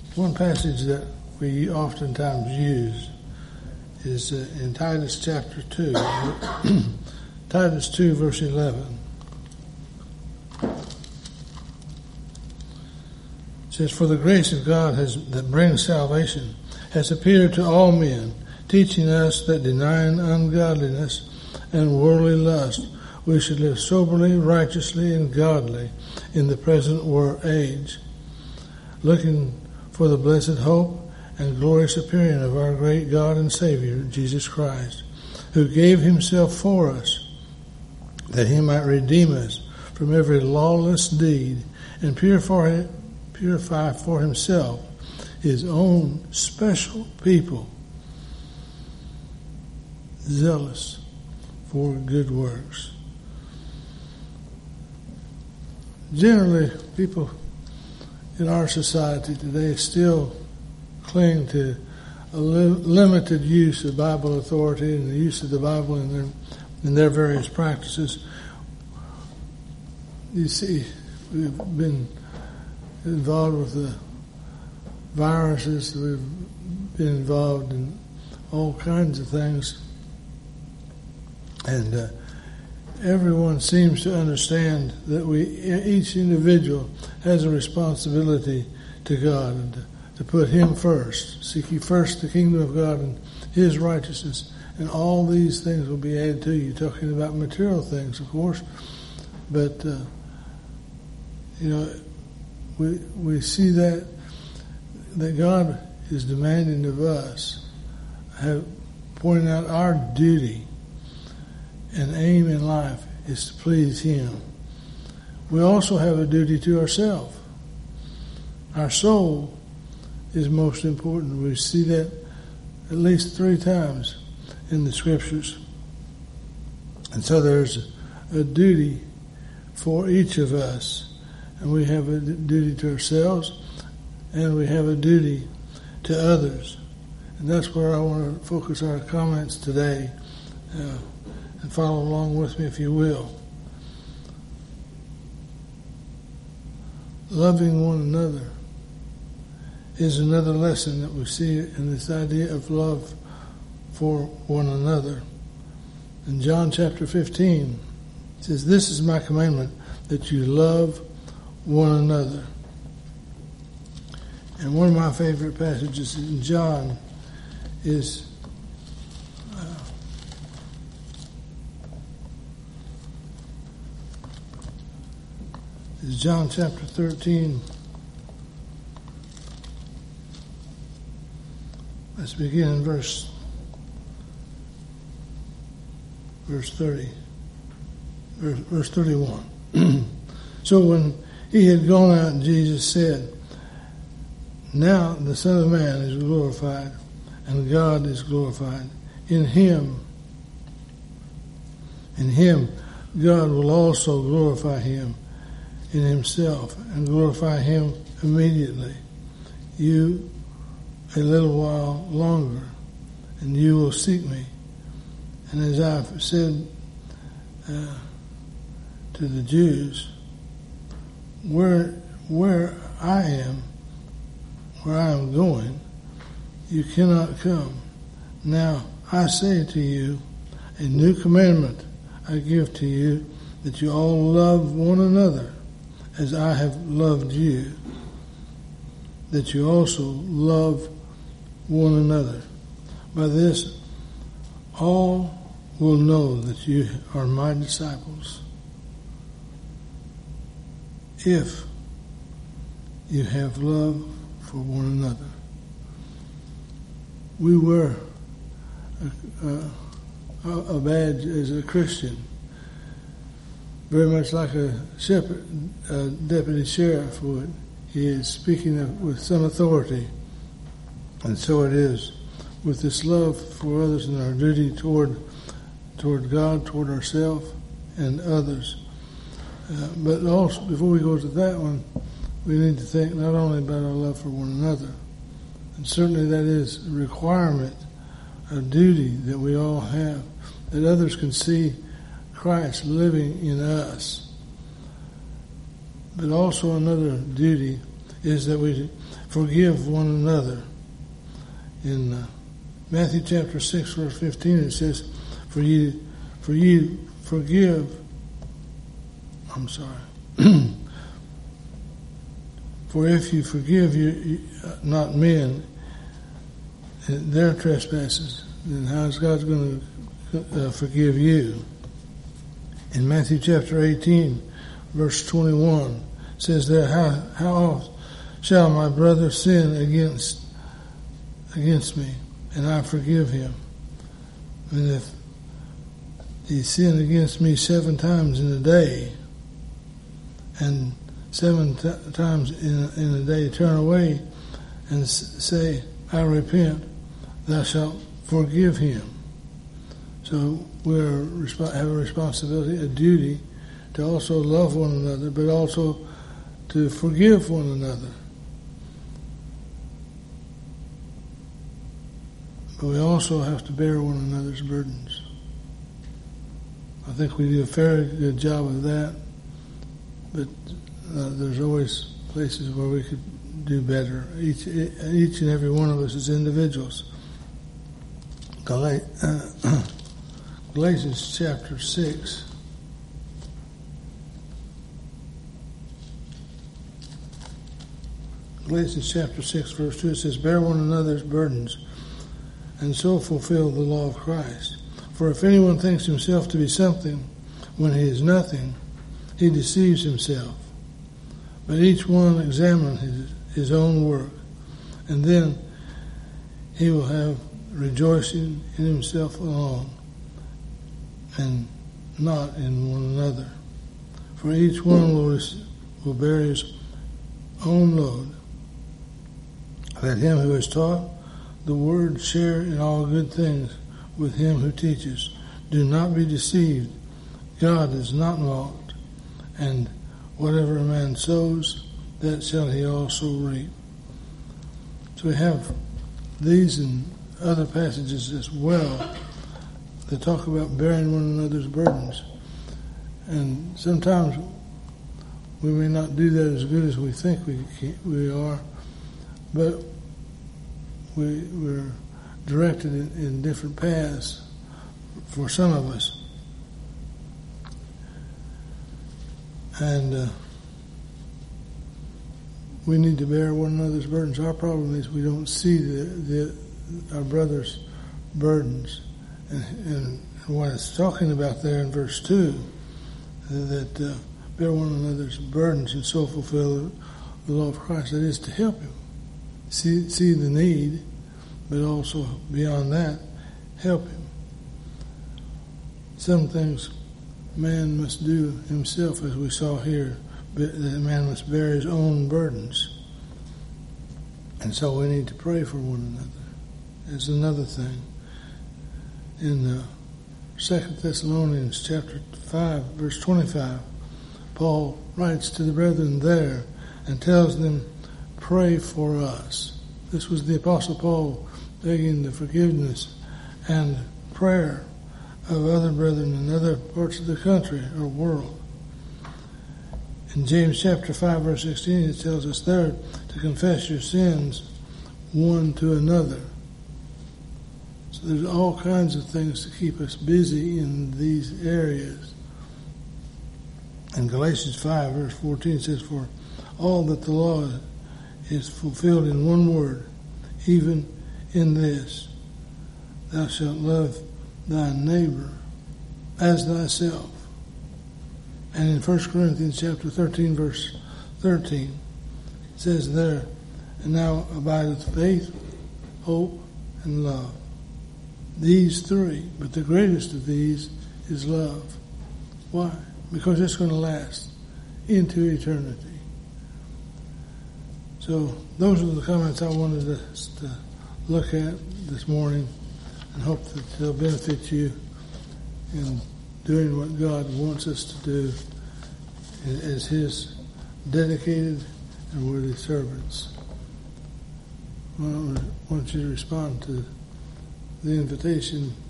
One passage that we oftentimes use is in Titus chapter 2. Titus 2, verse 11. It says, "For the grace of God that brings salvation has appeared to all men, teaching us that denying ungodliness and worldly lust, we should live soberly, righteously, and godly in the present age, looking for the blessed hope and glorious appearing of our great God and Savior, Jesus Christ, who gave himself for us, that he might redeem us from every lawless deed and purify for himself his own special people, zealous for good works." Generally, people in our society today still cling to a limited use of Bible authority and the use of the Bible in their various practices. You see, we've been involved with the viruses, we've been involved in all kinds of things, and everyone seems to understand that each individual has a responsibility to God and to put him first. Seek ye first the kingdom of God and his righteousness, and all these things will be added to you. Talking about material things, of course, but we see that God is demanding of us, pointing out our duty and aim in life is to please him. We also have a duty to ourselves. Our soul is most important. We see that at least 3 times in the scriptures. And so there's a duty for each of us. And we have a duty to ourselves, and we have a duty to others. And that's where I want to focus our comments today. And follow along with me if you will. Loving one another is another lesson that we see in this idea of love for one another. In John chapter 15, it says, "This is my commandment, that you love one another." And one of my favorite passages in John is John chapter 13. Let's begin in verse 31. "So when he had gone out, Jesus said, 'Now the Son of Man is glorified, and God is glorified. In him, God will also glorify him in himself, and glorify him immediately. You a little while longer, and you will seek me. And as I've said to the Jews, where I am going, you cannot come. Now I say to you, a new commandment I give to you, that you all love one another as I have loved you, that you also love one another. By this all will know that you are my disciples, if you have love for one another." We wear a badge as a Christian, very much like a shepherd, a deputy sheriff would. He is speaking with some authority. And so it is with this love for others and our duty toward God, toward ourselves and others. But also, before we go to that one, we need to think not only about our love for one another, and certainly that is a requirement, a duty that we all have, that others can see Christ living in us. But also another duty is that we forgive one another. In Matthew chapter 6, verse 15, it says, For if you forgive not men their trespasses, then how is God going to forgive you? In Matthew chapter 18, verse 21, it says there, How oft shall my brother sin against me, and I forgive him? And if he sin against me 7 times in a day, and 7 times in a day turn away and say, I repent, thou shalt forgive him. So we have a responsibility, a duty, to also love one another, but also to forgive one another. But we also have to bear one another's burdens. I think we do a fairly good job of that, but there's always places where we could do better, each and every one of us as individuals. Galatians chapter 6. Galatians chapter 6, verse 2, it says, Bear one another's burdens, and so fulfill the law of Christ. For if anyone thinks himself to be something when he is nothing, he deceives himself. But each one examine his own work, and then he will have rejoicing in himself alone, and not in one another. For each one will bear his own load. Let him who is taught the word share in all good things with him who teaches. Do not be deceived. God is not mocked, and whatever a man sows, that shall he also reap. So we have these and other passages as well that talk about bearing one another's burdens. And sometimes we may not do that as good as we think we are, but we're directed in different paths for some of us. And we need to bear one another's burdens. Our problem is we don't see our brother's burdens. And what it's talking about there in verse 2, that bear one another's burdens and so fulfill the law of Christ, that is to help him. See the need, but also beyond that, help him. Some things man must do himself, as we saw here, but that man must bear his own burdens. And so we need to pray for one another. It's another thing. In 2 Thessalonians chapter 5, verse 25, Paul writes to the brethren there and tells them, pray for us. This was the Apostle Paul begging the forgiveness and prayer of other brethren in other parts of the country or world. In James chapter 5, verse 16, it tells us there to confess your sins one to another. So there's all kinds of things to keep us busy in these areas. In Galatians 5, verse 14, it says, For all that the law is fulfilled in one word, even in this, thou shalt love thy neighbor as thyself. And in 1 Corinthians chapter 13, verse 13, it says there, And now abideth faith, hope, and love. These three, but the greatest of these is love. Why? Because it's going to last into eternity. So those are the comments I wanted us to look at this morning, and hope that they'll benefit you in doing what God wants us to do as His dedicated and worthy servants. Well, I want you to respond to the invitation